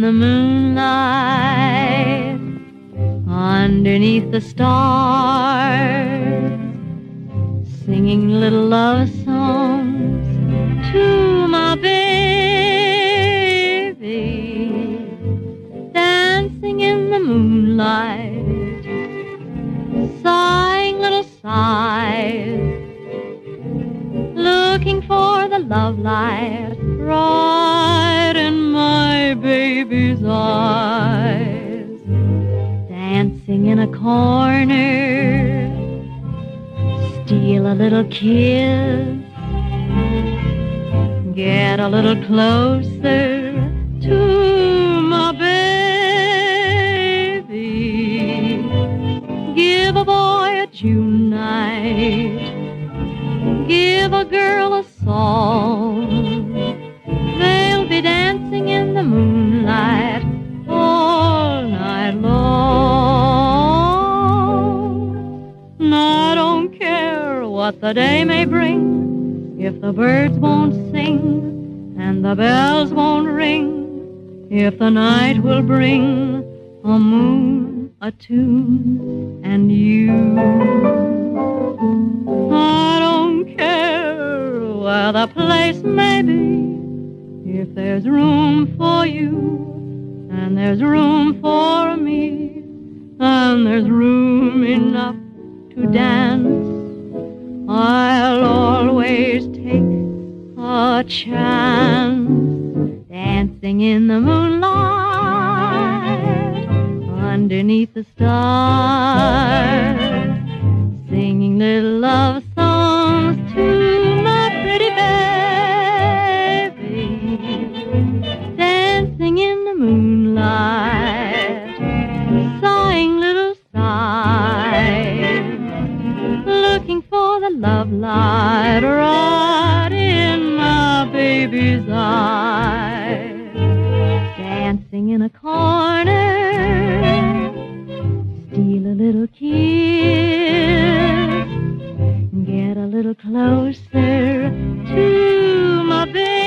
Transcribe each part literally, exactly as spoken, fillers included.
the moonlight, underneath the stars, singing little love songs to my baby, dancing in the moonlight, sighing little sighs, looking for the love light right in my baby's eyes, dancing in a corner, steal a little kiss, get a little closer to my baby, give a boy a June night, give a girl a song, they'll be dancing in the moonlight all night long. And I don't care what the day may bring, if the birds won't sing and the bells won't ring, if the night will bring a moon, a tune, and you. I don't care where the place may be, if there's room for you, and there's room for me, and there's room enough to dance, I'll always take a chance, dancing in the moonlight, underneath the stars, singing little love songs to my pretty baby, dancing in the moonlight, sighing little sighs, looking for the love light right in my baby's eyes, dancing in a corner, steal a little kiss, get a little closer to my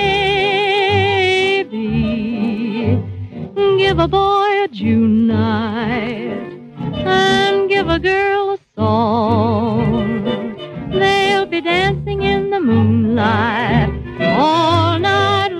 baby, give a boy a June night, and give a girl a song, they'll be dancing in the moonlight all night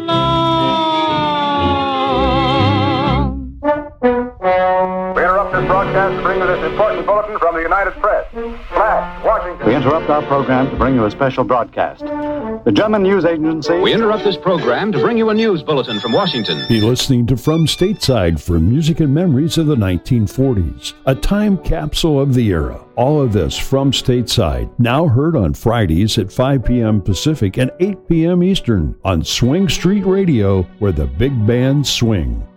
long. We interrupt this broadcast to bring you this important bulletin from the United Press. Flash, Washington. We interrupt our program to bring you a special broadcast. The German news agency... We interrupt this program to bring you a news bulletin from Washington. Be listening to From Stateside for music and memories of the nineteen forties. A time capsule of the era. All of this from Stateside. Now heard on Fridays at five p.m. Pacific and eight p.m. Eastern on Swing Street Radio, where the big bands swing.